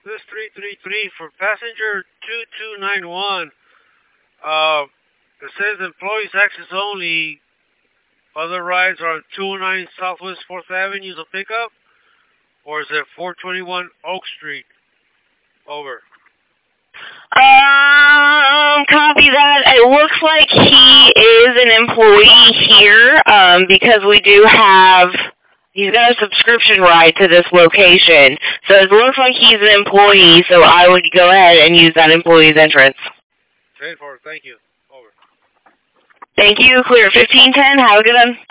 This 333 for passenger 2291. It says employees access only. Other rides are on 209 Southwest 4th Avenue, the pickup? Or is it 421 Oak Street? Over. Copy that. It looks like he is an employee here, because we do have, he's got a subscription ride to this location. So it looks like he's an employee, so I would go ahead and use that employee's entrance. Straightforward, thank you. Over. Thank you. Clear 1510. Have a good one.